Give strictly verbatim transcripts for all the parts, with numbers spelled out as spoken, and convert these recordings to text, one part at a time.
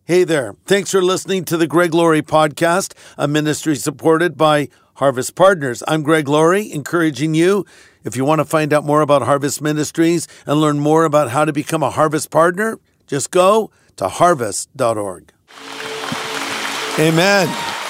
Hey there. Thanks for listening to the Greg Laurie Podcast, a ministry supported by Harvest Partners. I'm Greg Laurie, encouraging you, if you want to find out more about Harvest Ministries and learn more about how to become a Harvest Partner, just go to harvest dot org. Amen.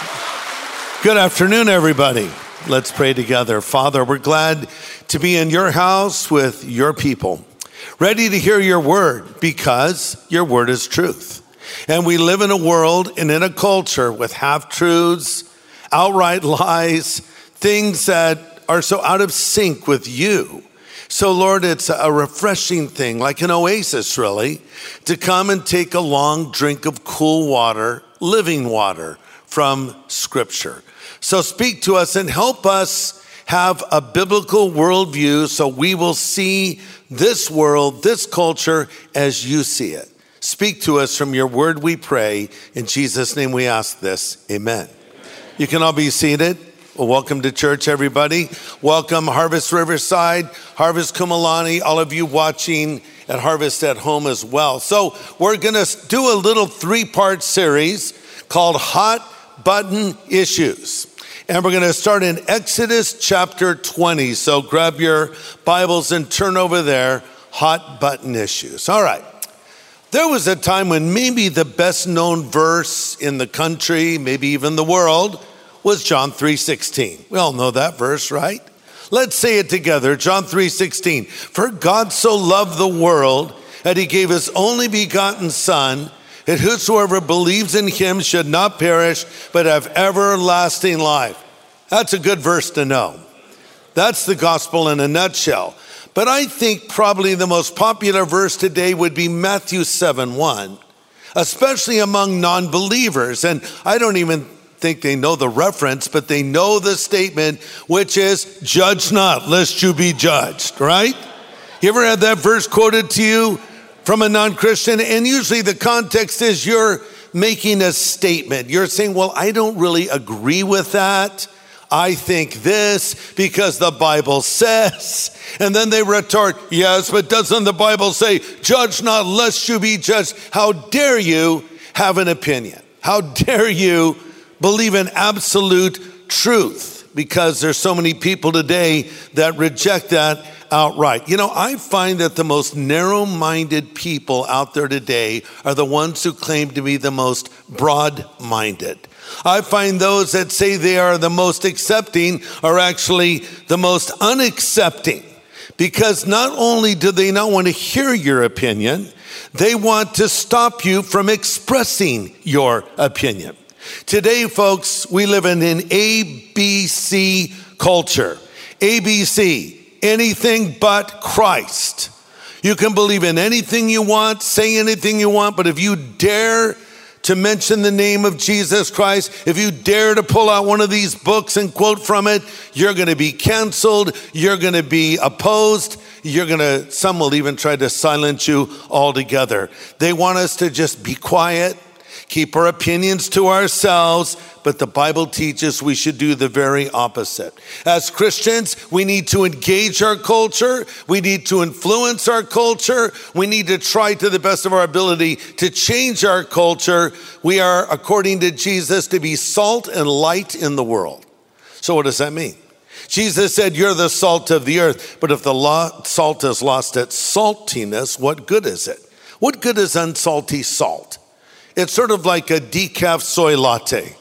Good afternoon, everybody. Let's pray together. Father, we're glad to be in your house with your people, ready to hear your word because your word is truth. And we live in a world and in a culture with half-truths, outright lies, things that are so out of sync with you. So, Lord, it's a refreshing thing, like an oasis, really, to come and take a long drink of cool water, living water from Scripture. So speak to us and help us have a biblical worldview so we will see this world, this culture, as you see it. Speak to us from your word, we pray. In Jesus' name we ask this. Amen. You can all be seated. Well, welcome to church, everybody. Welcome, Harvest Riverside, Harvest Kumulani, all of you watching at Harvest at Home as well. So we're going to do a little three-part series called Hot Button Issues. And we're going to start in Exodus chapter twenty. So grab your Bibles and turn over there, Hot Button Issues. All right. There was a time when maybe the best known verse in the country, maybe even the world, was John three sixteen. We all know that verse, right? Let's say it together. John three sixteen. For God so loved the world that he gave his only begotten Son, that whosoever believes in him should not perish, but have everlasting life. That's a good verse to know. That's the gospel in a nutshell. But I think probably the most popular verse today would be Matthew seven one, especially among non-believers. And I don't even think they know the reference, but they know the statement, which is, judge not, lest you be judged, right? You ever had that verse quoted to you from a non-Christian? And usually the context is you're making a statement. You're saying, well, I don't really agree with that. I think this because the Bible says. And then they retort, yes, but doesn't the Bible say, judge not lest you be judged? How dare you have an opinion? How dare you believe in absolute truth? Because there's so many people today that reject that outright. You know, I find that the most narrow-minded people out there today are the ones who claim to be the most broad-minded. I find those that say they are the most accepting are actually the most unaccepting, because not only do they not want to hear your opinion, they want to stop you from expressing your opinion. Today, folks, we live in an A B C culture. A B C, anything but Christ. You can believe in anything you want, say anything you want, but if you dare to mention the name of Jesus Christ, if you dare to pull out one of these books and quote from it, you're going to be canceled, you're going to be opposed, you're going to, some will even try to silence you altogether. They want us to just be quiet, keep our opinions to ourselves, but the Bible teaches we should do the very opposite. As Christians, we need to engage our culture. We need to influence our culture. We need to try to the best of our ability to change our culture. We are, according to Jesus, to be salt and light in the world. So what does that mean? Jesus said, you're the salt of the earth, but if the lo- salt has lost its saltiness, what good is it? What good is unsalty salt? It's sort of like a decaf soy latte.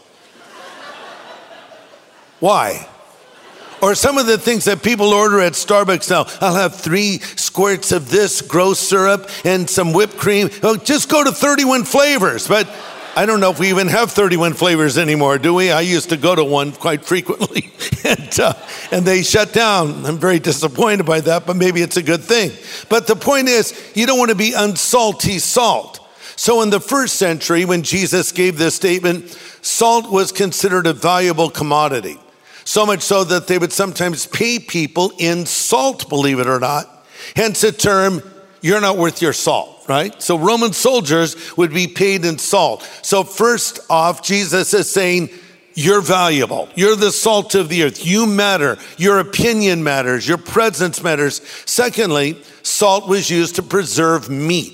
Why? Or some of the things that people order at Starbucks now. I'll have three squirts of this gross syrup and some whipped cream. Oh, just go to thirty-one flavors. But I don't know if we even have thirty-one flavors anymore, do we? I used to go to one quite frequently, and, uh, and they shut down. I'm very disappointed by that, but maybe it's a good thing. But the point is, you don't want to be unsalty salt. So in the first century, when Jesus gave this statement, salt was considered a valuable commodity. So much so that they would sometimes pay people in salt, believe it or not. Hence the term, you're not worth your salt, right? So Roman soldiers would be paid in salt. So first off, Jesus is saying, you're valuable. You're the salt of the earth. You matter. Your opinion matters. Your presence matters. Secondly, salt was used to preserve meat.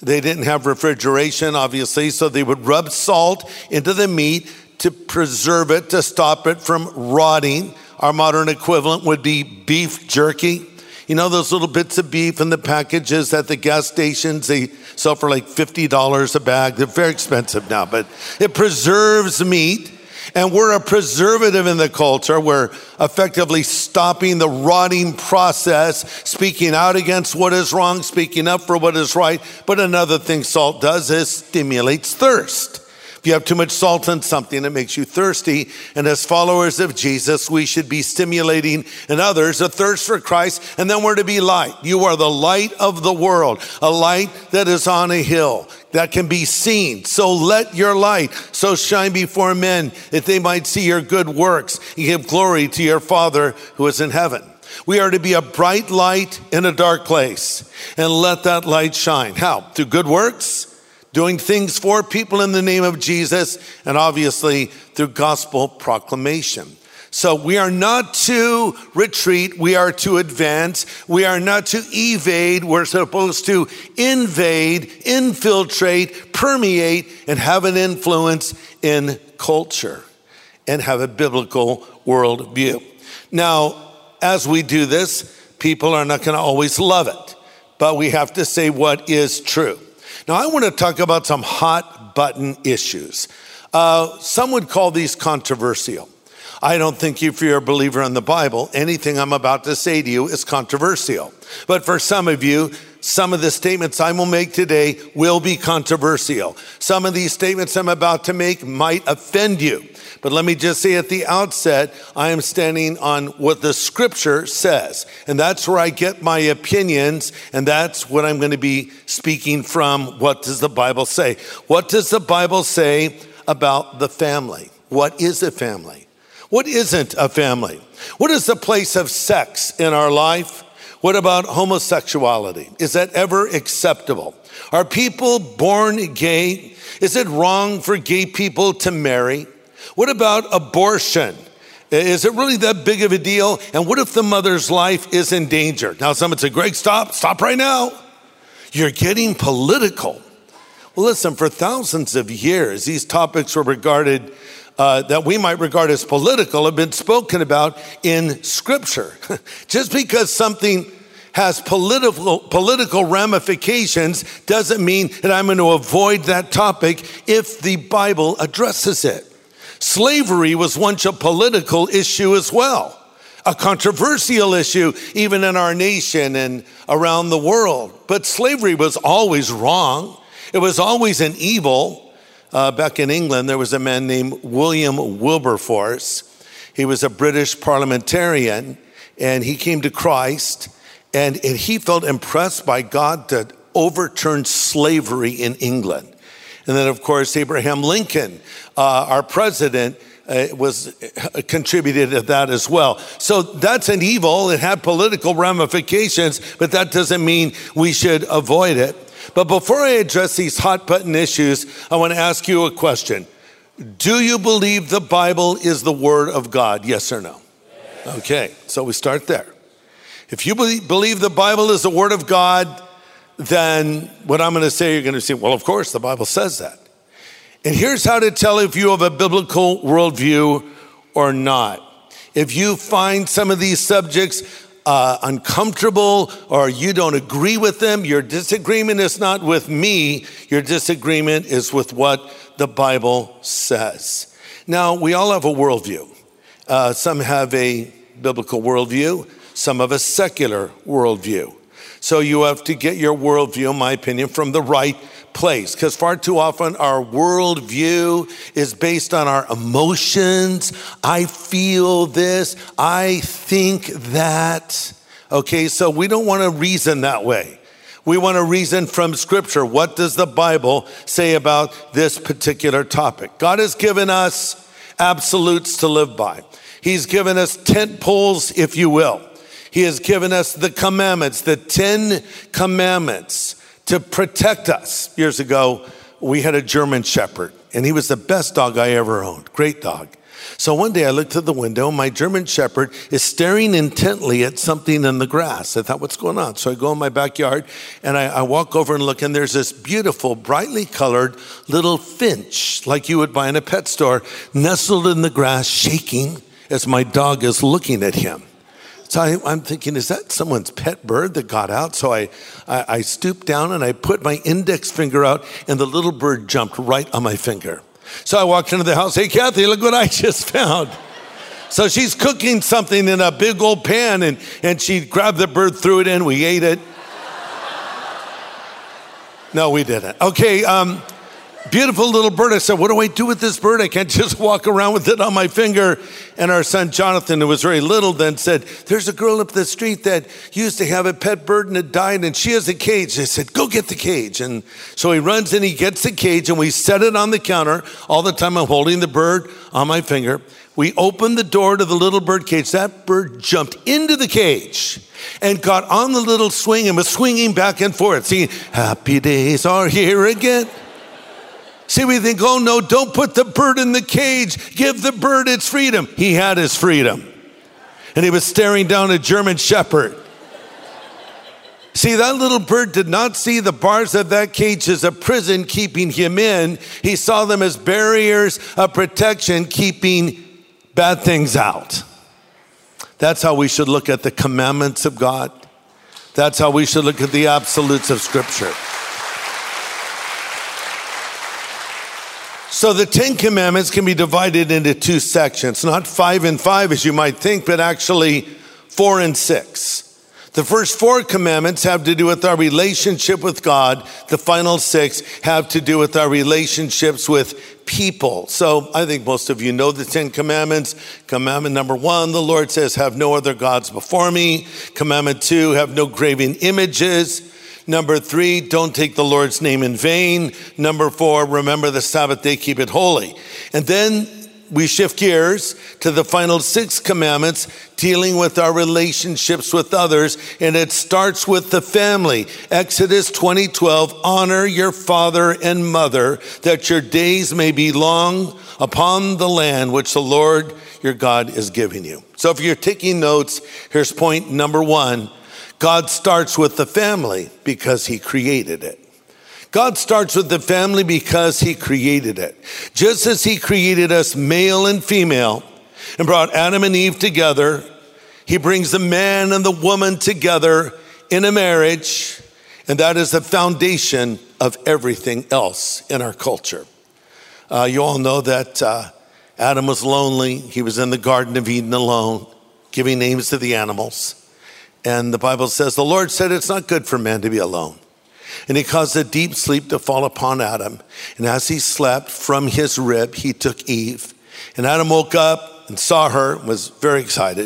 They didn't have refrigeration, obviously, so they would rub salt into the meat to preserve it, to stop it from rotting. Our modern equivalent would be beef jerky. You know those little bits of beef in the packages at the gas stations? They sell for like fifty dollars a bag. They're very expensive now, but it preserves meat. And we're a preservative in the culture. We're effectively stopping the rotting process, speaking out against what is wrong, speaking up for what is right. But another thing salt does is stimulates thirst. If you have too much salt in something, it makes you thirsty. And as followers of Jesus, we should be stimulating in others a thirst for Christ. And then we're to be light. You are the light of the world, a light that is on a hill that can be seen. So let your light so shine before men that they might see your good works and give glory to your Father who is in heaven. We are to be a bright light in a dark place and let that light shine. How? Through good works, doing things for people in the name of Jesus, and obviously through gospel proclamation. So we are not to retreat, we are to advance. We are not to evade, we're supposed to invade, infiltrate, permeate, and have an influence in culture and have a biblical worldview. Now, as we do this, people are not going to always love it, but we have to say what is true. Now, I want to talk about some hot button issues. Uh, some would call these controversial. I don't think if you're a believer in the Bible, anything I'm about to say to you is controversial. But for some of you, some of the statements I will make today will be controversial. Some of these statements I'm about to make might offend you. But let me just say at the outset, I am standing on what the scripture says. And that's where I get my opinions. And that's what I'm going to be speaking from. What does the Bible say? What does the Bible say about the family? What is a family? What isn't a family? What is the place of sex in our life? What about homosexuality? Is that ever acceptable? Are people born gay? Is it wrong for gay people to marry? What about abortion? Is it really that big of a deal? And what if the mother's life is in danger? Now someone said, Greg, stop, stop right now. You're getting political. Well, listen, for thousands of years, these topics were regarded Uh, that we might regard as political have been spoken about in Scripture. Just because something has political political ramifications doesn't mean that I'm going to avoid that topic if the Bible addresses it. Slavery was once a political issue as well, a controversial issue even in our nation and around the world. But slavery was always wrong. It was always an evil. Uh, back in England, there was a man named William Wilberforce. He was a British parliamentarian, and he came to Christ, and, and he felt impressed by God to overturn slavery in England. And then, of course, Abraham Lincoln, uh, our president, uh, was uh, contributed to that as well. So that's an evil. It had political ramifications, but that doesn't mean we should avoid it. But before I address these hot button issues, I want to ask you a question. Do you believe the Bible is the Word of God? Yes or no? Yes. Okay, so we start there. If you believe the Bible is the Word of God, then what I'm going to say, you're going to say, well, of course, the Bible says that. And here's how to tell if you have a biblical worldview or not. If you find some of these subjects Uh, uncomfortable or you don't agree with them, your disagreement is not with me, your disagreement is with what the Bible says. Now, we all have a worldview. Uh, some have a biblical worldview, some have a secular worldview. So you have to get your worldview, in my opinion, from the right place, because far too often our worldview is based on our emotions. I feel this, I think that. Okay, so we don't want to reason that way. We want to reason from Scripture. What does the Bible say about this particular topic? God has given us absolutes to live by. He's given us tent poles, if you will. He has given us the commandments, the Ten Commandments, to protect us. Years ago, we had a German Shepherd, and he was the best dog I ever owned. Great dog. So one day I looked at the window, and my German Shepherd is staring intently at something in the grass. I thought, what's going on? So I go in my backyard, and I, I walk over and look, and there's this beautiful, brightly colored little finch, like you would buy in a pet store, nestled in the grass, shaking as my dog is looking at him. So I, I'm thinking, is that someone's pet bird that got out? So I, I, I stooped down, and I put my index finger out, and the little bird jumped right on my finger. So I walked into the house. Hey, Kathy, look what I just found. So she's cooking something in a big old pan, and, and she grabbed the bird, threw it in. We ate it. No, we didn't. Okay, um, beautiful little bird. I said, what do I do with this bird? I can't just walk around with it on my finger. And our son Jonathan, who was very little then, said, there's a girl up the street that used to have a pet bird and it died, and she has a cage. I said, go get the cage. And so he runs and he gets the cage, and we set it on the counter. All the time I'm holding the bird on my finger. We opened the door to the little bird cage. That bird jumped into the cage and got on the little swing and was swinging back and forth, singing, happy days are here again. See, we think, oh no, don't put the bird in the cage. Give the bird its freedom. He had his freedom. And he was staring down a German Shepherd. See, that little bird did not see the bars of that cage as a prison keeping him in. He saw them as barriers of protection keeping bad things out. That's how we should look at the commandments of God. That's how we should look at the absolutes of Scripture. So the Ten Commandments can be divided into two sections, not five and five as you might think, but actually four and six. The first four commandments have to do with our relationship with God. The final six have to do with our relationships with people. So I think most of you know the Ten Commandments. Commandment number one, the Lord says, have no other gods before me. Commandment two, have no graven images. Number three, don't take the Lord's name in vain. Number four, remember the Sabbath day, keep it holy. And then we shift gears to the final six commandments dealing with our relationships with others, and it starts with the family. Exodus twenty twelve, honor your father and mother, that your days may be long upon the land which the Lord your God is giving you. So if you're taking notes, here's point number one. God starts with the family because he created it. God starts with the family because he created it. Just as he created us male and female and brought Adam and Eve together, he brings the man and the woman together in a marriage, and that is the foundation of everything else in our culture. Uh, you all know that uh, Adam was lonely. He was in the Garden of Eden alone, giving names to the animals. And the Bible says, the Lord said it's not good for man to be alone. And he caused a deep sleep to fall upon Adam. And as he slept, from his rib, he took Eve. And Adam woke up and saw her, was very excited.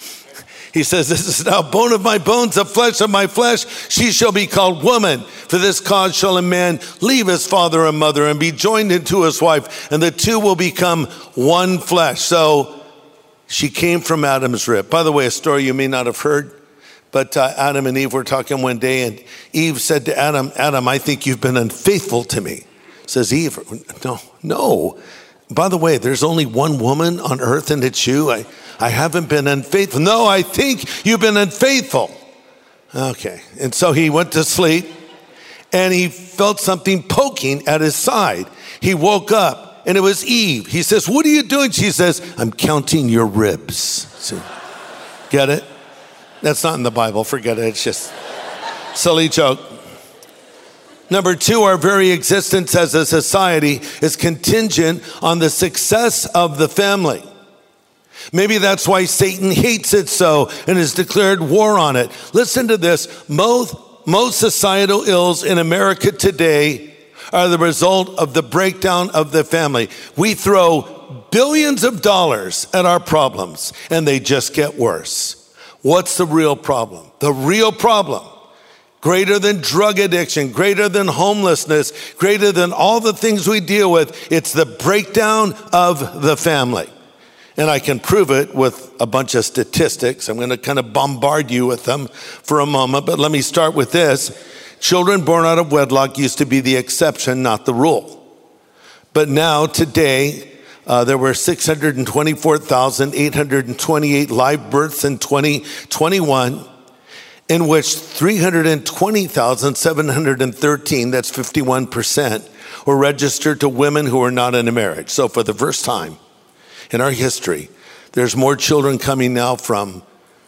He says, this is now bone of my bones, the flesh of my flesh. She shall be called woman. For this cause shall a man leave his father and mother and be joined into his wife, and the two will become one flesh. So she came from Adam's rib. By the way, a story you may not have heard. But uh, Adam and Eve were talking one day, and Eve said to Adam, Adam, I think you've been unfaithful to me. Says Eve, no, no. By the way, there's only one woman on earth, and it's you. I, I haven't been unfaithful. No, I think you've been unfaithful. Okay. And so he went to sleep, and he felt something poking at his side. He woke up, and it was Eve. He says, what are you doing? She says, I'm counting your ribs. See, get it? That's not in the Bible. Forget it. It's just a silly joke. Number two, our very existence as a society is contingent on the success of the family. Maybe that's why Satan hates it so and has declared war on it. Listen to this. Most, most societal ills in America today are the result of the breakdown of the family. We throw billions of dollars at our problems, and they just get worse. What's the real problem? The real problem, greater than drug addiction, greater than homelessness, greater than all the things we deal with, it's the breakdown of the family. And I can prove it with a bunch of statistics. I'm going to kind of bombard you with them for a moment, but let me start with this. Children born out of wedlock used to be the exception, not the rule. But now, today, uh, there were six hundred twenty-four thousand eight hundred twenty-eight live births in twenty twenty-one, in which three hundred twenty thousand seven hundred thirteen, that's fifty-one percent, were registered to women who were not in a marriage. So for the first time in our history, there's more children coming now from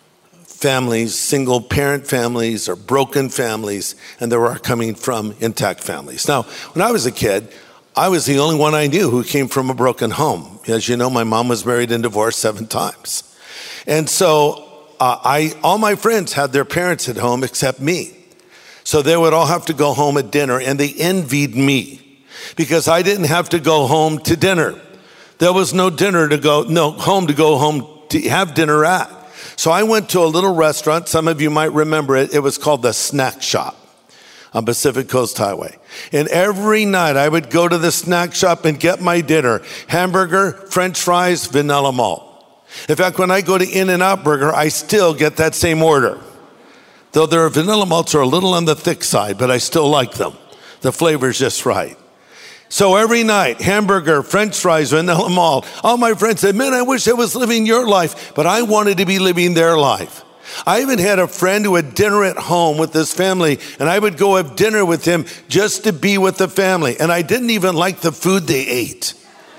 families, single parent families or broken families, and there are coming from intact families. Now, when I was a kid, I was the only one I knew who came from a broken home. As you know, my mom was married and divorced seven times. And so uh, I, all my friends had their parents at home except me. So they would all have to go home at dinner, and they envied me because I didn't have to go home to dinner. There was no dinner to go, no home to go home to have dinner at. So I went to a little restaurant. Some of you might remember it. It was called the Snack Shop on Pacific Coast Highway. And every night I would go to the snack shop and get my dinner: hamburger, French fries, vanilla malt. In fact, when I go to In-N-Out Burger, I still get that same order. Though their vanilla malts are a little on the thick side, but I still like them. The flavor's just right. So every night, hamburger, French fries, vanilla malt. All my friends said, man, I wish I was living your life, but I wanted to be living their life. I even had a friend who had dinner at home with his family, and I would go have dinner with him just to be with the family. And I didn't even like the food they ate,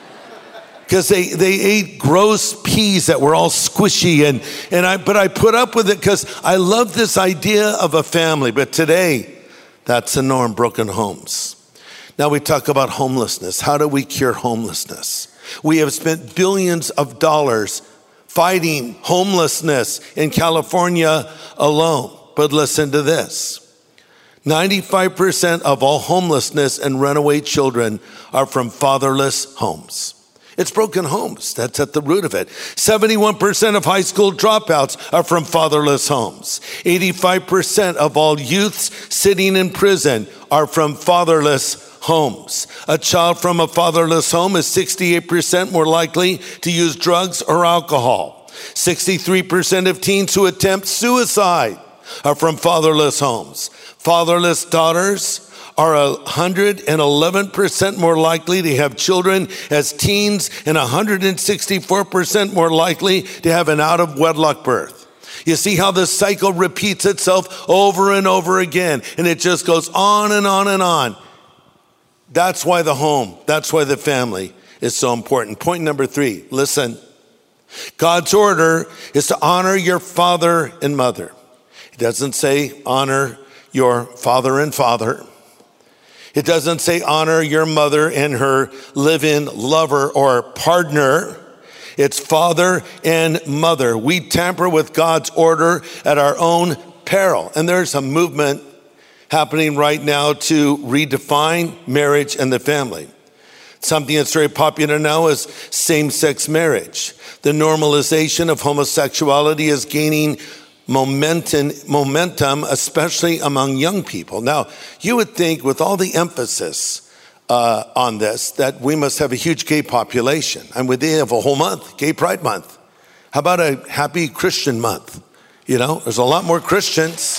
because they, they ate gross peas that were all squishy. And, and I, but I put up with it because I love this idea of a family. But today, that's the norm, broken homes. Now we talk about homelessness. How do we cure homelessness? We have spent billions of dollars fighting homelessness in California alone. But listen to this. ninety-five percent of all homelessness and runaway children are from fatherless homes. It's broken homes. That's at the root of it. seventy-one percent of high school dropouts are from fatherless homes. eighty-five percent of all youths sitting in prison are from fatherless homes. A child from a fatherless home is sixty-eight percent more likely to use drugs or alcohol. sixty-three percent of teens who attempt suicide are from fatherless homes. Fatherless daughters are one hundred eleven percent more likely to have children as teens and one hundred sixty-four percent more likely to have an out-of-wedlock birth. You see how the cycle repeats itself over and over again, and it just goes on and on and on. That's why the home, that's why the family is so important. Point number three, listen. God's order is to honor your father and mother. It doesn't say honor your father and father. It doesn't say honor your mother and her live-in lover or partner. It's father and mother. We tamper with God's order at our own peril. And there's a movement happening right now to redefine marriage and the family. Something that's very popular now is same-sex marriage. The normalization of homosexuality is gaining momentum, momentum, especially among young people. Now, you would think with all the emphasis uh, on this that we must have a huge gay population. And we have a whole month, Gay Pride Month. How about a Happy Christian Month? You know, there's a lot more Christians.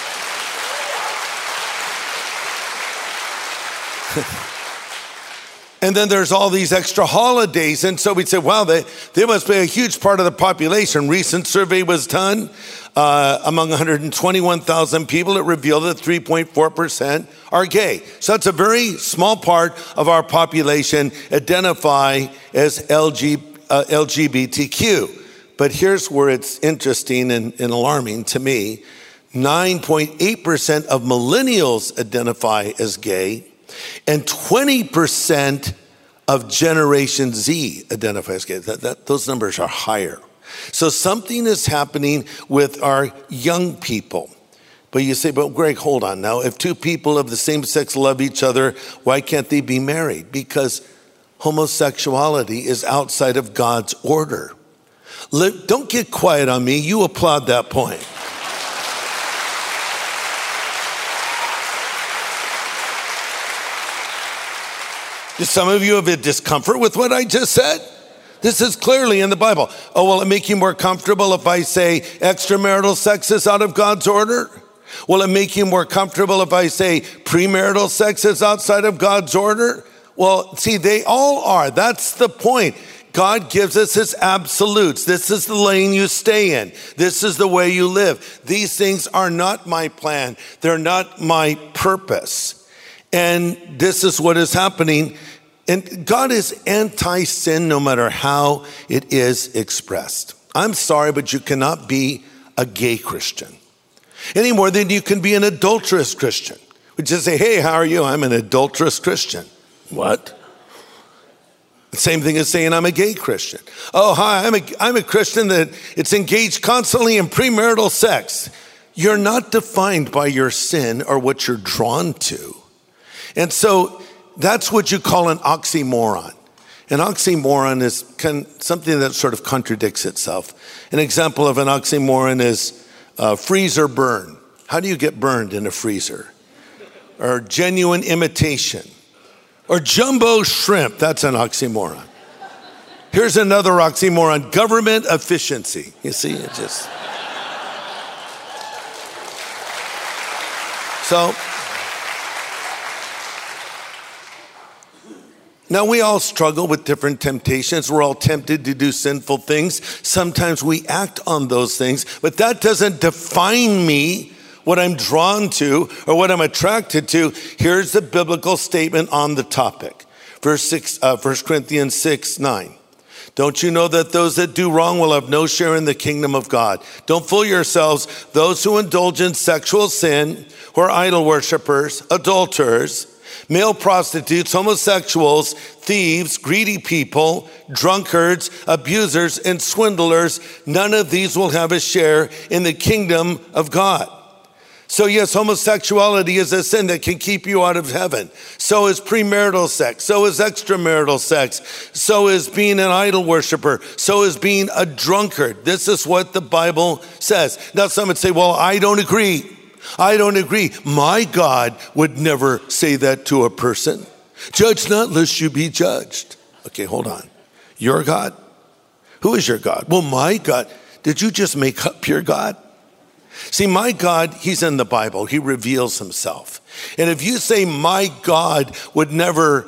And then there's all these extra holidays. And so we'd say, wow, they, they must be a huge part of the population. Recent survey was done uh, among one hundred twenty-one thousand people. It revealed that three point four percent are gay. So that's a very small part of our population identify as L G, uh, L G B T Q. But here's where it's interesting and, and alarming to me. nine point eight percent of millennials identify as gay. And twenty percent of Generation Z identify as gay. That, that, those numbers are higher. So something is happening with our young people. But you say, but Greg, hold on now. If two people of the same sex love each other, why can't they be married? Because homosexuality is outside of God's order. Don't get quiet on me. You applaud that point. Do some of you have a discomfort with what I just said? This is clearly in the Bible. Oh, will it make you more comfortable if I say extramarital sex is out of God's order? Will it make you more comfortable if I say premarital sex is outside of God's order? Well, see, they all are. That's the point. God gives us his absolutes. This is the lane you stay in. This is the way you live. These things are not my plan. They're not my purpose. And this is what is happening. And God is anti-sin no matter how it is expressed. I'm sorry, but you cannot be a gay Christian any more than you can be an adulterous Christian. We just say, hey, how are you? I'm an adulterous Christian. What? Same thing as saying I'm a gay Christian. Oh, hi, I'm a, I'm a Christian that it's engaged constantly in premarital sex. You're not defined by your sin or what you're drawn to. And so that's what you call an oxymoron. An oxymoron is kind of something that sort of contradicts itself. An example of an oxymoron is uh, freeze or burn. How do you get burned in a freezer? Or genuine imitation. Or jumbo shrimp, that's an oxymoron. Here's another oxymoron, government efficiency. You see, it just... So, now we all struggle with different temptations. We're all tempted to do sinful things. Sometimes we act on those things, but that doesn't define me, what I'm drawn to or what I'm attracted to. Here's the biblical statement on the topic. Verse six, uh, First Corinthians six, nine. Don't you know that those that do wrong will have no share in the kingdom of God? Don't fool yourselves. Those who indulge in sexual sin, who are idol worshipers, adulterers, male prostitutes, homosexuals, thieves, greedy people, drunkards, abusers, and swindlers, none of these will have a share in the kingdom of God. So yes, homosexuality is a sin that can keep you out of heaven. So is premarital sex. So is extramarital sex. So is being an idol worshiper. So is being a drunkard. This is what the Bible says. Now some would say, well, I don't agree. I don't agree. My God would never say that to a person. Judge not lest you be judged. Okay, hold on. Your God? Who is your God? Well, my God. Did you just make up your God? See, my God, he's in the Bible. He reveals himself. And if you say my God would never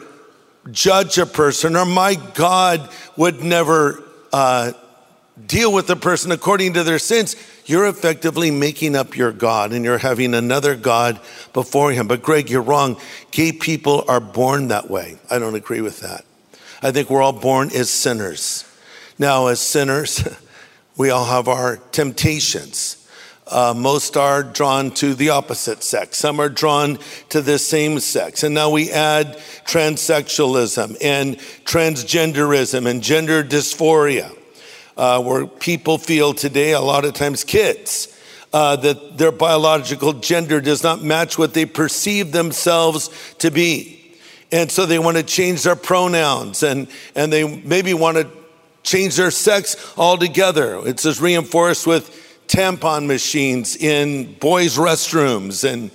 judge a person, or my God would never uh, deal with a person according to their sins, you're effectively making up your God and you're having another God before him. But Greg, you're wrong. Gay people are born that way. I don't agree with that. I think we're all born as sinners. Now, as sinners, we all have our temptations. Uh, most are drawn to the opposite sex. Some are drawn to the same sex. And now we add transsexualism and transgenderism and gender dysphoria, uh, where people feel today, a lot of times kids, uh, that their biological gender does not match what they perceive themselves to be. And so they want to change their pronouns and, and they maybe want to change their sex altogether. It's just reinforced with tampon machines in boys' restrooms and,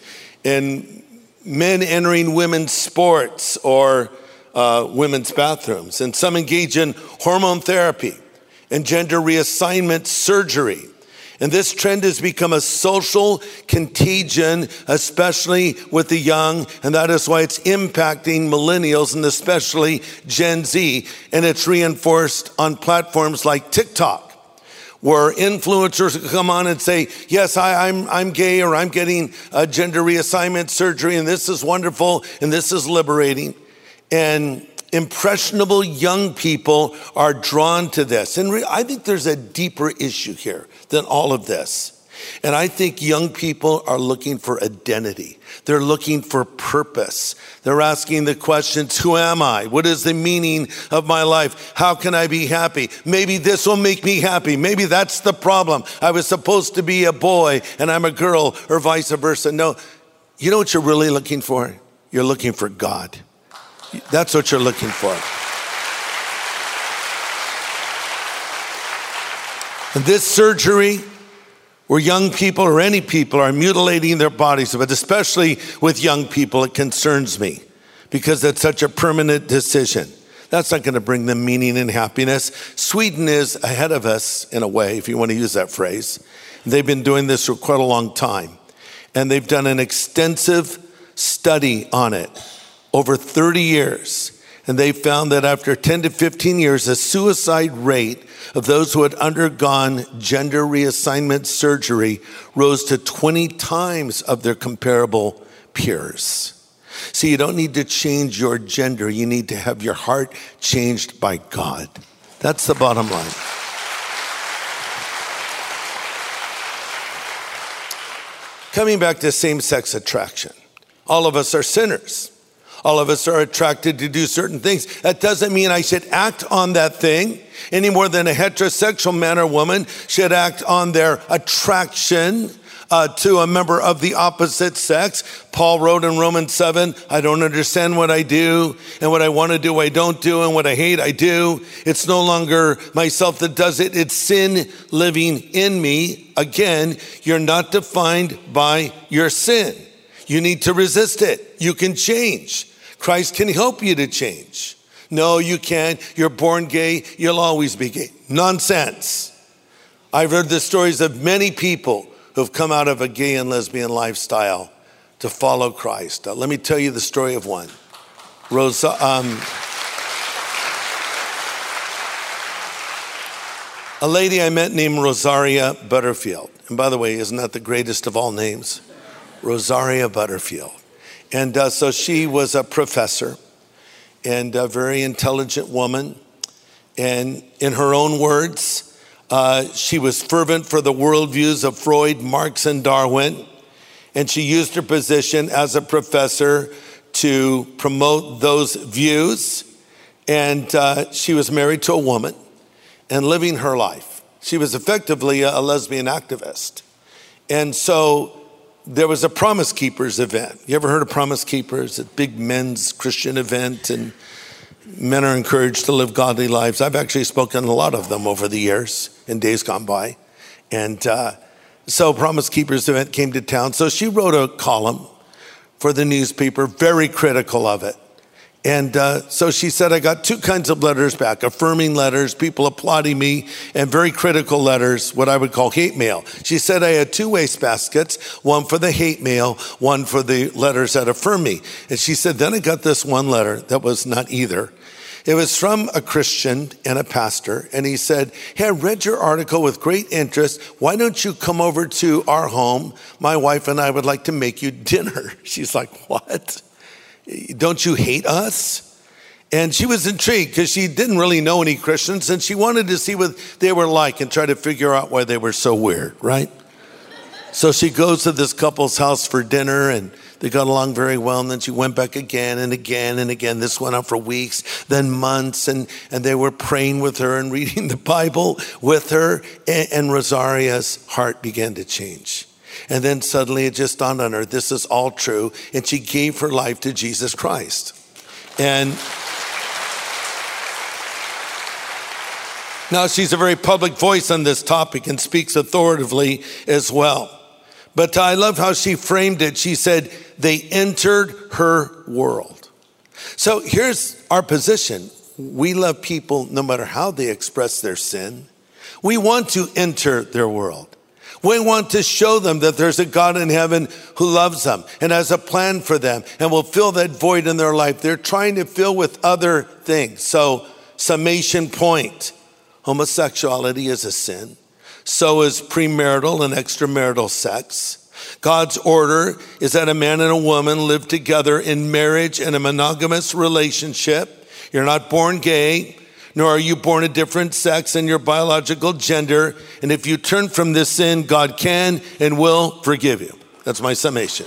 and men entering women's sports or uh, women's bathrooms. And some engage in hormone therapy and gender reassignment surgery. And this trend has become a social contagion, especially with the young, and that is why it's impacting millennials and especially Gen Z. And it's reinforced on platforms like TikTok, where influencers come on and say, yes, I, I'm I'm gay, or I'm getting a gender reassignment surgery, and this is wonderful, and this is liberating. And impressionable young people are drawn to this. And re- I think there's a deeper issue here than all of this. And I think young people are looking for identity. They're looking for purpose. They're asking the questions, who am I? What is the meaning of my life? How can I be happy? Maybe this will make me happy. Maybe that's the problem. I was supposed to be a boy and I'm a girl, or vice versa. No, you know what you're really looking for? You're looking for God. That's what you're looking for. And this surgery, where young people or any people are mutilating their bodies, but especially with young people, it concerns me because that's such a permanent decision. That's not going to bring them meaning and happiness. Sweden is ahead of us in a way, if you want to use that phrase. They've been doing this for quite a long time. And they've done an extensive study on it over thirty years. And they found that after ten to fifteen years, the suicide rate of those who had undergone gender reassignment surgery rose to twenty times of their comparable peers. So you don't need to change your gender. You need to have your heart changed by God. That's the bottom line. Coming back to same-sex attraction. All of us are sinners. All of us are attracted to do certain things. That doesn't mean I should act on that thing any more than a heterosexual man or woman should act on their attraction uh, to a member of the opposite sex. Paul wrote in Romans seven, I don't understand what I do, and what I want to do, I don't do, and what I hate, I do. It's no longer myself that does it. It's sin living in me. Again, you're not defined by your sin. You need to resist it. You can change. Christ can help you to change. No, you can't. You're born gay. You'll always be gay. Nonsense. I've heard the stories of many people who've come out of a gay and lesbian lifestyle to follow Christ. Uh, let me tell you the story of one. Rosa, um, a lady I met named Rosaria Butterfield. And by the way, isn't that the greatest of all names? Rosaria Butterfield. And uh, so she was a professor and a very intelligent woman. And in her own words, uh, she was fervent for the worldviews of Freud, Marx, and Darwin. And she used her position as a professor to promote those views. And uh, she was married to a woman and living her life. She was effectively a, a lesbian activist. And so there was a Promise Keepers event. You ever heard of Promise Keepers? A big men's Christian event, and men are encouraged to live godly lives. I've actually spoken a lot of them over the years in days gone by. And uh, so Promise Keepers event came to town. So she wrote a column for the newspaper, very critical of it. And uh, so she said, I got two kinds of letters back, affirming letters, people applauding me, and very critical letters, what I would call hate mail. She said I had two wastebaskets, one for the hate mail, one for the letters that affirm me. And she said, then I got this one letter that was not either. It was from a Christian and a pastor, and he said, hey, I read your article with great interest. Why don't you come over to our home? My wife and I would like to make you dinner. She's like, what? Don't you hate us? And she was intrigued because she didn't really know any Christians, and she wanted to see what they were like and try to figure out why they were so weird, right? So she goes to this couple's house for dinner, and they got along very well. And then she went back again and again and again. This went on for weeks, then months, and, and they were praying with her and reading the Bible with her, and, and Rosaria's heart began to change. And then suddenly it just dawned on her, this is all true. And she gave her life to Jesus Christ. And now she's a very public voice on this topic and speaks authoritatively as well. But I love how she framed it. She said, they entered her world. So here's our position. We love people no matter how they express their sin. We want to enter their world. We want to show them that there's a God in heaven who loves them and has a plan for them and will fill that void in their life. They're trying to fill with other things. So, summation point, homosexuality is a sin. So is premarital and extramarital sex. God's order is that a man and a woman live together in marriage in a monogamous relationship. You're not born gay, nor are you born a different sex than your biological gender. And if you turn from this sin, God can and will forgive you. That's my summation.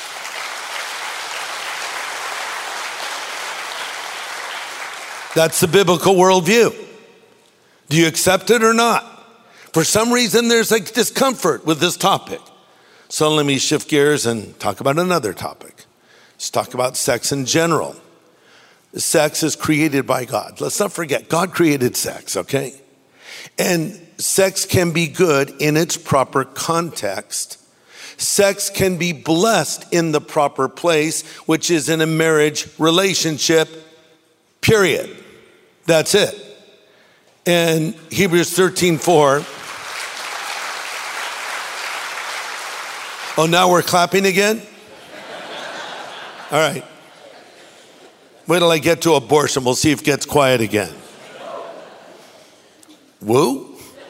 That's the biblical worldview. Do you accept it or not? For some reason, there's like discomfort with this topic. So let me shift gears and talk about another topic. Let's talk about sex in general. Sex is created by God. Let's not forget, God created sex, okay? And sex can be good in its proper context. Sex can be blessed in the proper place, which is in a marriage relationship, period. That's it. And Hebrews thirteen four. Oh, now we're clapping again? All right. Wait till I get to abortion. We'll see if it gets quiet again. Woo?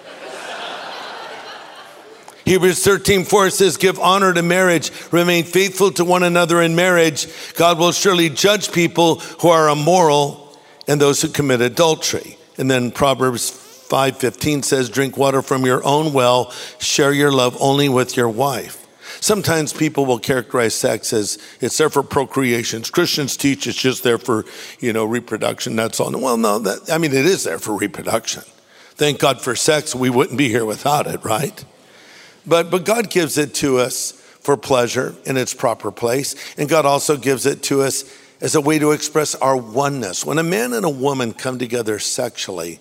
Hebrews thirteen four says, give honor to marriage, remain faithful to one another in marriage. God will surely judge people who are immoral and those who commit adultery. And then Proverbs five fifteen says, drink water from your own well, share your love only with your wife. Sometimes people will characterize sex as it's there for procreation. Christians teach it's just there for, you know, reproduction, that's all. Well, no, that, I mean, it is there for reproduction. Thank God for sex. We wouldn't be here without it, right? But but God gives it to us for pleasure in its proper place. And God also gives it to us as a way to express our oneness. When a man and a woman come together sexually,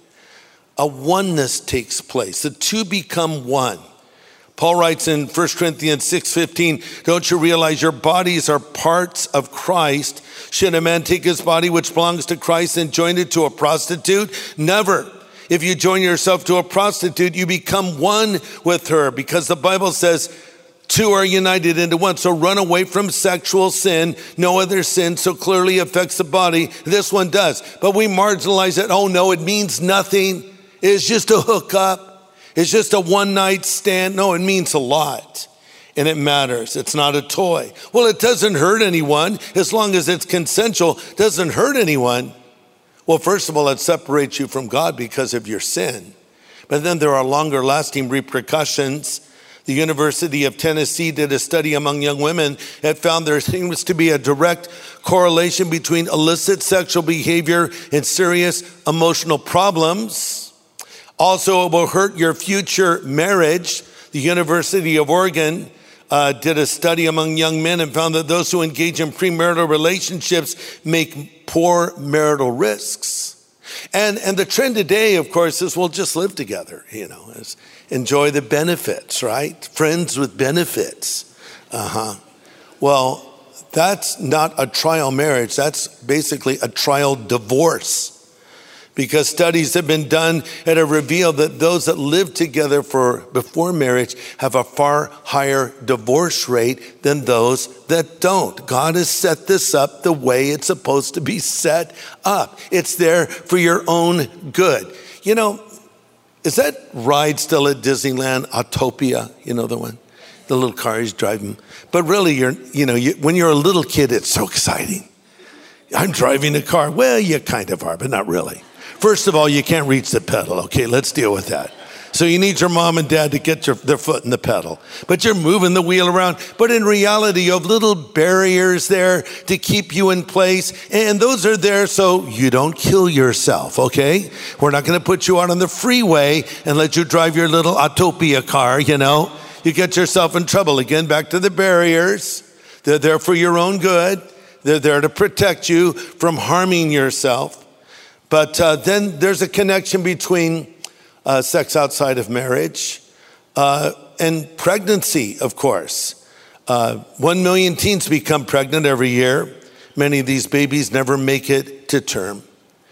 a oneness takes place. The two become one. Paul writes in First Corinthians six fifteen, don't you realize your bodies are parts of Christ? Should a man take his body which belongs to Christ and join it to a prostitute? Never. If you join yourself to a prostitute, you become one with her, because the Bible says two are united into one. So run away from sexual sin. No other sin so clearly affects the body. This one does. But we marginalize it. Oh no, it means nothing. It's just a hookup. It's just a one night stand. No, it means a lot. And it matters. It's not a toy. Well, it doesn't hurt anyone. As long as it's consensual, it doesn't hurt anyone. Well, first of all, it separates you from God because of your sin. But then there are longer lasting repercussions. The University of Tennessee did a study among young women that found there seems to be a direct correlation between illicit sexual behavior and serious emotional problems. Also, it will hurt your future marriage. The University of Oregon uh, did a study among young men and found that those who engage in premarital relationships make poor marital risks. And and the trend today, of course, is we'll just live together, you know, is enjoy the benefits, right? Friends with benefits. Uh-huh. Well, that's not a trial marriage. That's basically a trial divorce. Because studies have been done that have revealed that those that live together for before marriage have a far higher divorce rate than those that don't. God has set this up the way it's supposed to be set up. It's there for your own good. You know, is that ride still at Disneyland, Autopia? You know the one? The little car he's driving. But really, you're, you know, you, when you're a little kid, it's so exciting. I'm driving a car. Well, you kind of are, but not really. First of all, you can't reach the pedal. Okay, let's deal with that. So you need your mom and dad to get your, their foot in the pedal. But you're moving the wheel around. But in reality, you have little barriers there to keep you in place. And those are there so you don't kill yourself, okay? We're not going to put you out on the freeway and let you drive your little Autopia car, you know? You get yourself in trouble. Again, back to the barriers. They're there for your own good. They're there to protect you from harming yourself. But uh, then there's a connection between uh, sex outside of marriage uh, and pregnancy, of course. Uh, one million teens become pregnant every year. Many of these babies never make it to term.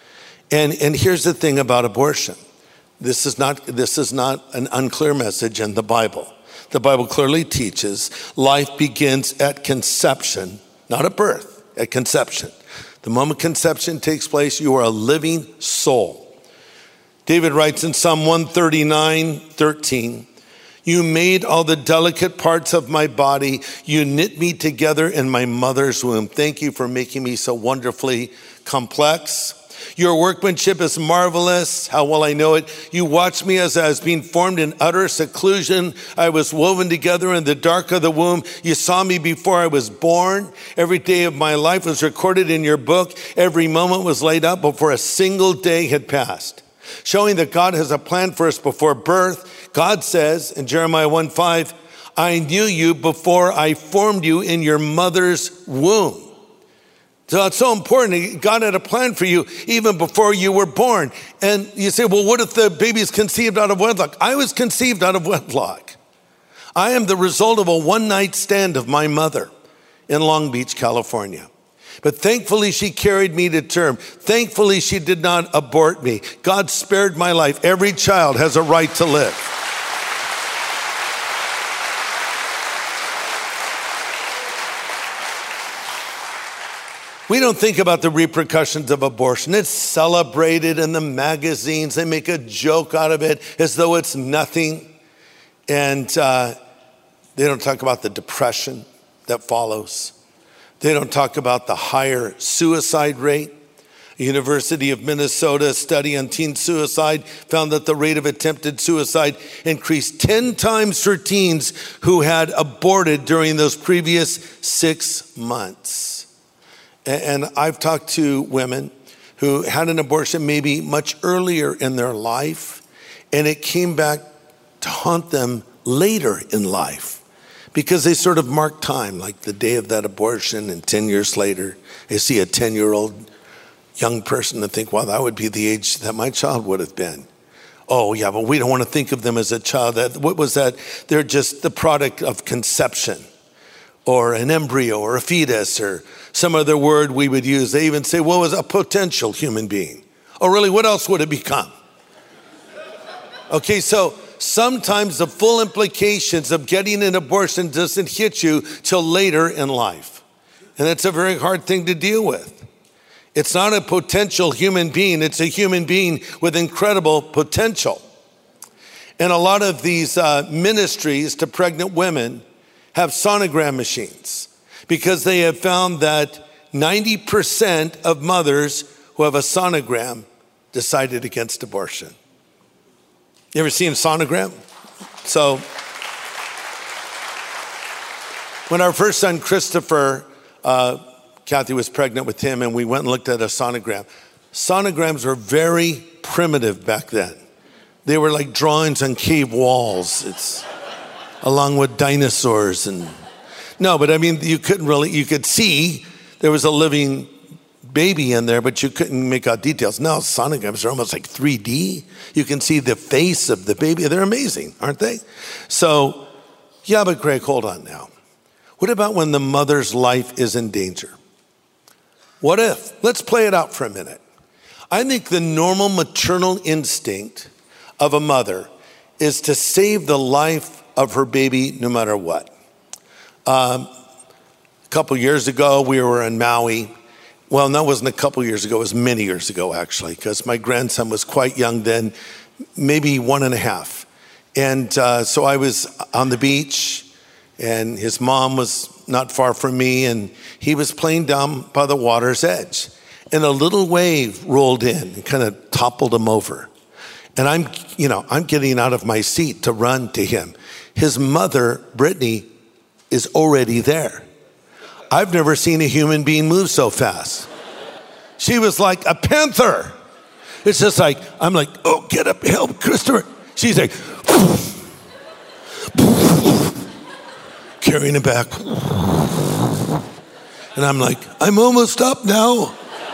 And, and here's the thing about abortion. This is not, this is not an unclear message in the Bible. The Bible clearly teaches life begins at conception, not at birth, at conception. The moment conception takes place, you are a living soul. David writes in Psalm one thirty-nine, thirteen, you made all the delicate parts of my body. You knit me together in my mother's womb. Thank you for making me so wonderfully complex. Your workmanship is marvelous. How well I know it. You watched me as I was being formed in utter seclusion. I was woven together in the dark of the womb. You saw me before I was born. Every day of my life was recorded in your book. Every moment was laid out before a single day had passed. Showing that God has a plan for us before birth. God says in Jeremiah one five, I knew you before I formed you in your mother's womb. So it's so important. God had a plan for you even before you were born. And you say, well, what if the baby's conceived out of wedlock? I was conceived out of wedlock. I am the result of a one-night stand of my mother in Long Beach, California. But thankfully, she carried me to term. Thankfully, she did not abort me. God spared my life. Every child has a right to live. We don't think about the repercussions of abortion. It's celebrated in the magazines. They make a joke out of it as though it's nothing. And uh, they don't talk about the depression that follows. They don't talk about the higher suicide rate. The University of Minnesota study on teen suicide found that the rate of attempted suicide increased ten times for teens who had aborted during those previous six months. And I've talked to women who had an abortion maybe much earlier in their life, and it came back to haunt them later in life because they sort of mark time, like the day of that abortion, and ten years later, they see a ten-year-old young person and think, wow, that would be the age that my child would have been. Oh, yeah, but we don't want to think of them as a child. That What was that? They're just the product of conception, or an embryo, or a fetus, or some other word we would use. They even say, what was a potential human being? Oh, really, what else would it become? Okay, so sometimes the full implications of getting an abortion doesn't hit you till later in life. And that's a very hard thing to deal with. It's not a potential human being, it's a human being with incredible potential. And a lot of these uh, ministries to pregnant women have sonogram machines because they have found that ninety percent of mothers who have a sonogram decided against abortion. You ever seen a sonogram? So when our first son, Christopher, uh, Kathy was pregnant with him, and we went and looked at a sonogram. Sonograms were very primitive back then. They were like drawings on cave walls. It's along with dinosaurs and no, but I mean, you couldn't really, you could see there was a living baby in there, but you couldn't make out details. Now sonograms are almost like three D. You can see the face of the baby. They're amazing, aren't they? So, yeah, but Greg, hold on now. What about when the mother's life is in danger? What if? Let's play it out for a minute. I think the normal maternal instinct of a mother is to save the life of her baby no matter what. Um, a couple years ago, we were in Maui. Well, that wasn't a couple years ago, it was many years ago, actually, because my grandson was quite young then, maybe one and a half. And uh, so I was on the beach, and his mom was not far from me, and he was playing down by the water's edge. And a little wave rolled in and kind of toppled him over. And I'm, you know, I'm getting out of my seat to run to him. His mother, Brittany, is already there. I've never seen a human being move so fast. She was like a panther. It's just like, I'm like, oh, get up, help, Christopher. She's like, carrying him back. And I'm like, I'm almost up now.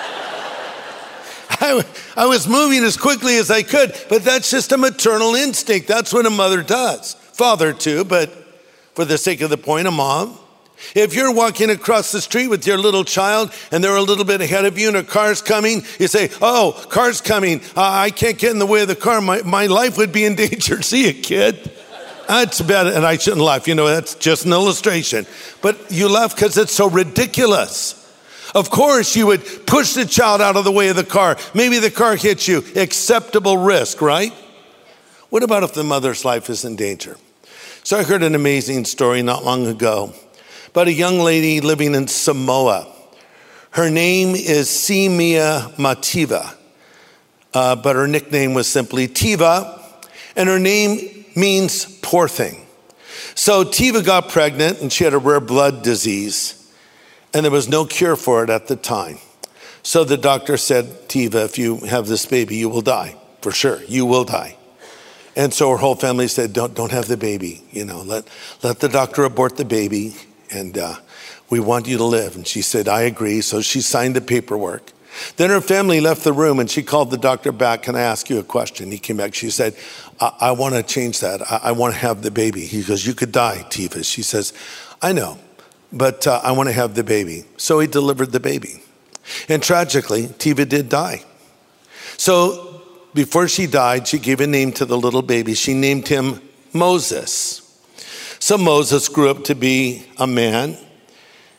I, I was moving as quickly as I could, but that's just a maternal instinct. That's what a mother does. Father too, but for the sake of the point, a mom. If you're walking across the street with your little child and they're a little bit ahead of you and a car's coming, you say, oh, car's coming. Uh, I can't get in the way of the car. My, my life would be in danger. See it, kid. That's bad, and I shouldn't laugh. You know, that's just an illustration. But you laugh because it's so ridiculous. Of course, you would push the child out of the way of the car. Maybe the car hits you. Acceptable risk, right? What about if the mother's life is in danger? So I heard an amazing story not long ago about a young lady living in Samoa. Her name is Simia Mativa, uh, but her nickname was simply Tiva, and her name means poor thing. So Tiva got pregnant, and she had a rare blood disease, and there was no cure for it at the time. So the doctor said, Tiva, if you have this baby, you will die. For sure, you will die. And so her whole family said, don't don't have the baby. You know, let, let the doctor abort the baby, and uh, we want you to live. And she said, I agree. So she signed the paperwork. Then her family left the room, and she called the doctor back. Can I ask you a question? He came back. She said, I, I want to change that. I, I want to have the baby. He goes, you could die, Tiva. She says, I know, but uh, I want to have the baby. So he delivered the baby. And tragically, Tiva did die. So before she died, she gave a name to the little baby. She named him Moses. So Moses grew up to be a man,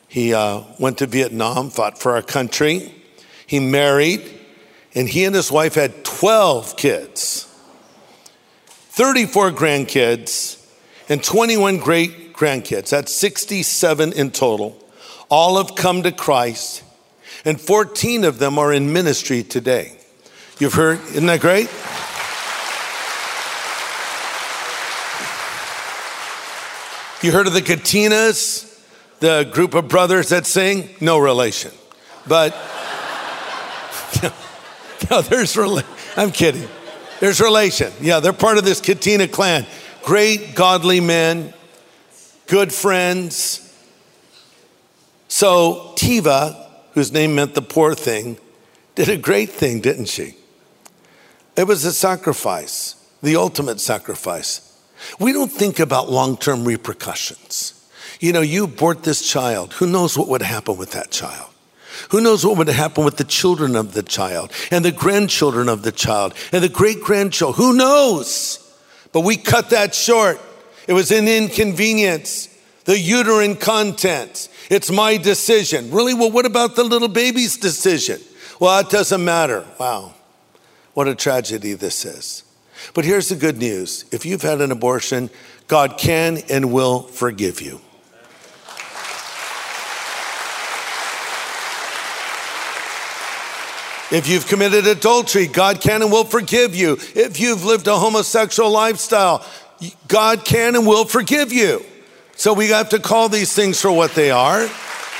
He uh, went to Vietnam, fought for our country. He married, and he and his wife had twelve kids, thirty-four grandkids, and twenty-one great grandkids. That's sixty-seven in total. All have come to Christ, and fourteen of them are in ministry today. You've heard, isn't that great? You heard of the Katinas, the group of brothers that sing? No relation. But, no, no there's, rela- I'm kidding. There's relation. Yeah, they're part of this Katina clan. Great, godly men, good friends. So Tiva, whose name meant the poor thing, did a great thing, didn't she? It was a sacrifice, the ultimate sacrifice. We don't think about long-term repercussions. You know, you abort this child. Who knows what would happen with that child? Who knows what would happen with the children of the child and the grandchildren of the child and the great-grandchildren? Who knows? But we cut that short. It was an inconvenience. The uterine contents. It's my decision. Really? Well, what about the little baby's decision? Well, it doesn't matter. Wow. What a tragedy this is. But here's the good news. If you've had an abortion, God can and will forgive you. If you've committed adultery, God can and will forgive you. If you've lived a homosexual lifestyle, God can and will forgive you. So we have to call these things for what they are.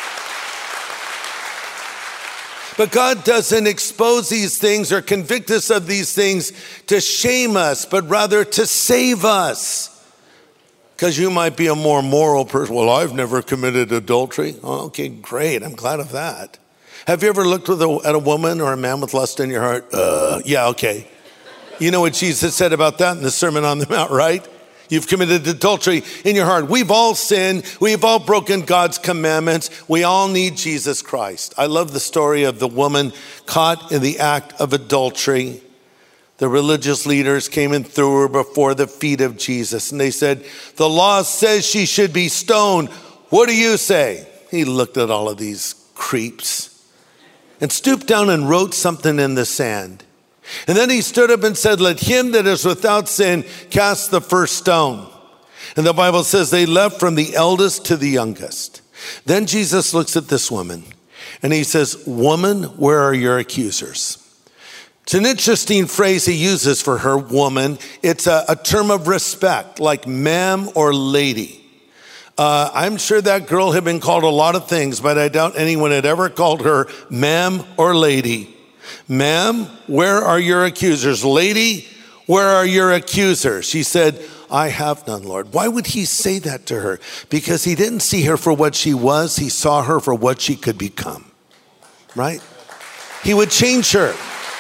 But God doesn't expose these things or convict us of these things to shame us, but rather to save us. Because you might be a more moral person. Well, I've never committed adultery. Oh, okay, great. I'm glad of that. Have you ever looked with a, at a woman or a man with lust in your heart? Uh, yeah, okay. You know what Jesus said about that in the Sermon on the Mount, right? You've committed adultery in your heart. We've all sinned. We've all broken God's commandments. We all need Jesus Christ. I love the story of the woman caught in the act of adultery. The religious leaders came and threw her before the feet of Jesus. And they said, the law says she should be stoned. What do you say? He looked at all of these creeps and stooped down and wrote something in the sand. And then he stood up and said, let him that is without sin cast the first stone. And the Bible says they left from the eldest to the youngest. Then Jesus looks at this woman and he says, woman, where are your accusers? It's an interesting phrase he uses for her, woman. It's a, a term of respect, like ma'am or lady. Uh, I'm sure that girl had been called a lot of things, but I doubt anyone had ever called her ma'am or lady. Ma'am, where are your accusers? Lady, where are your accusers? She said, I have none, Lord. Why would he say that to her? Because he didn't see her for what she was. He saw her for what she could become, right? He would change her.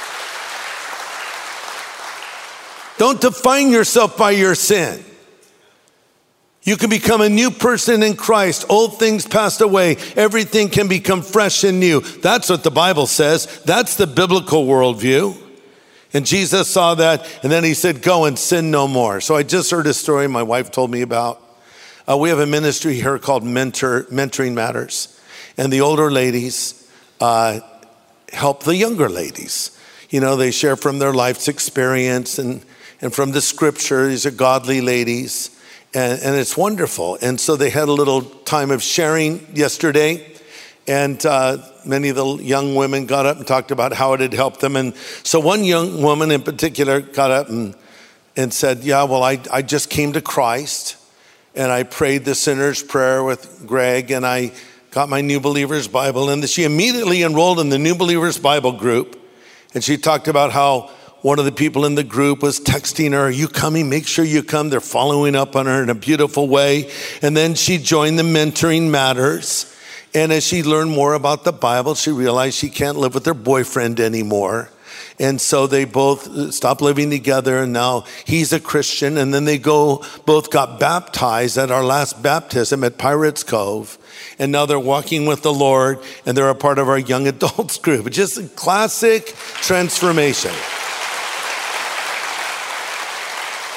Don't define yourself by your sin. You can become a new person in Christ. Old things passed away. Everything can become fresh and new. That's what the Bible says. That's the biblical worldview. And Jesus saw that, and then he said, go and sin no more. So I just heard a story my wife told me about. Uh, we have a ministry here called Mentor Mentoring Matters. And the older ladies uh, help the younger ladies. You know, they share from their life's experience and, and from the scripture. These are godly ladies. And, and it's wonderful. And so they had a little time of sharing yesterday. And uh, many of the young women got up and talked about how it had helped them. And so one young woman in particular got up and, and said, yeah, well, I, I just came to Christ. And I prayed the sinner's prayer with Greg. And I got my New Believers Bible. And she immediately enrolled in the New Believers Bible group. And she talked about how one of the people in the group was texting her, are you coming? Make sure you come. They're following up on her in a beautiful way. And then she joined the Mentoring Matters. And as she learned more about the Bible, she realized she can't live with her boyfriend anymore. And so they both stopped living together, and now he's a Christian. And then they go, both got baptized at our last baptism at Pirates Cove. And now they're walking with the Lord, and they're a part of our young adults group. Just a classic transformation.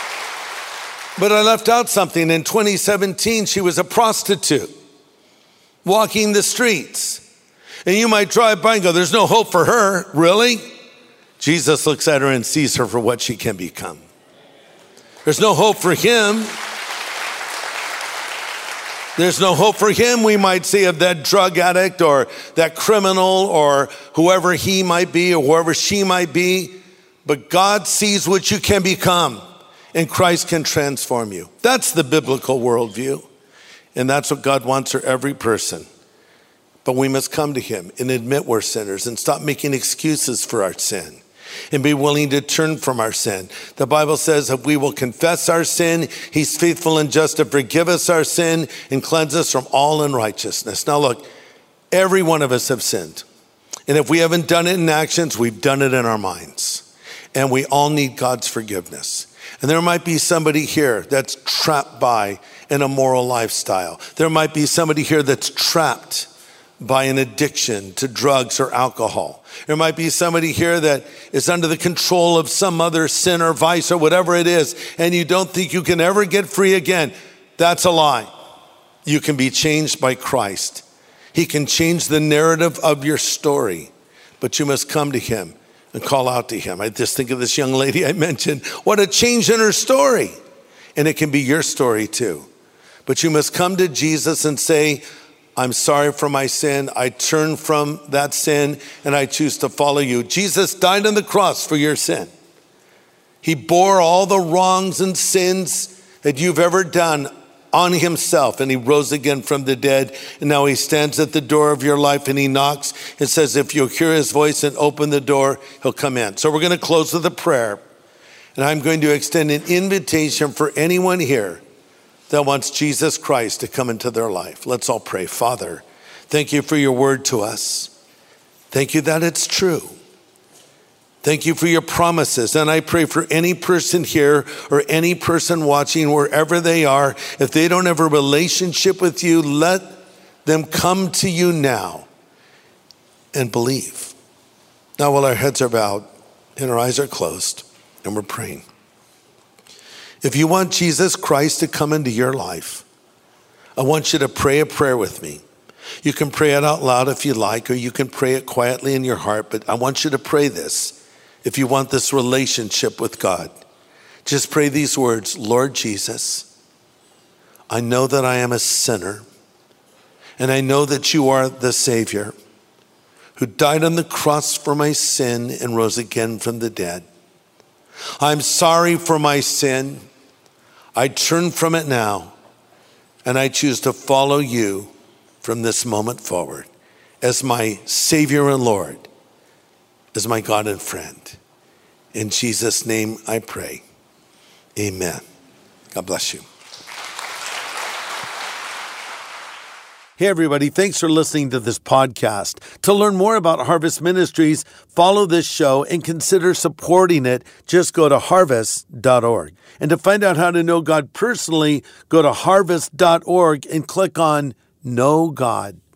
But I left out something. In twenty seventeen, she was a prostitute. walking the streets. And you might drive by and go, there's no hope for her. Really? Jesus looks at her and sees her for what she can become. There's no hope for him. There's no hope for him, we might say, of that drug addict or that criminal or whoever he might be or whoever she might be. But God sees what you can become, and Christ can transform you. That's the biblical worldview. And that's what God wants for every person. But we must come to him and admit we're sinners and stop making excuses for our sin and be willing to turn from our sin. The Bible says if we will confess our sin, he's faithful and just to forgive us our sin and cleanse us from all unrighteousness. Now look, every one of us have sinned. And if we haven't done it in actions, we've done it in our minds. And we all need God's forgiveness. And there might be somebody here that's trapped by an immoral lifestyle. There might be somebody here that's trapped by an addiction to drugs or alcohol. There might be somebody here that is under the control of some other sin or vice or whatever it is, and you don't think you can ever get free again. That's a lie. You can be changed by Christ. He can change the narrative of your story, but you must come to him and call out to him. I just think of this young lady I mentioned. What a change in her story. And it can be your story too. But you must come to Jesus and say, I'm sorry for my sin. I turn from that sin and I choose to follow you. Jesus died on the cross for your sin. He bore all the wrongs and sins that you've ever done on himself, and he rose again from the dead. And now he stands at the door of your life and he knocks and says, if you'll hear his voice and open the door, he'll come in. So we're going to close with a prayer. And I'm going to extend an invitation for anyone here that wants Jesus Christ to come into their life. Let's all pray. Father, thank you for your word to us. Thank you that it's true. Thank you for your promises. And I pray for any person here or any person watching wherever they are, if they don't have a relationship with you, let them come to you now and believe. Now, while our heads are bowed and our eyes are closed and we're praying, if you want Jesus Christ to come into your life, I want you to pray a prayer with me. You can pray it out loud if you like, or you can pray it quietly in your heart, but I want you to pray this if you want this relationship with God. Just pray these words: Lord Jesus, I know that I am a sinner, and I know that you are the Savior who died on the cross for my sin and rose again from the dead. I'm sorry for my sin. I turn from it now, and I choose to follow you from this moment forward as my Savior and Lord, as my God and friend. In Jesus' name I pray. Amen. God bless you. Hey everybody, thanks for listening to this podcast. To learn more about Harvest Ministries, follow this show and consider supporting it. Just go to harvest dot org. And to find out how to know God personally, go to harvest dot org and click on Know God.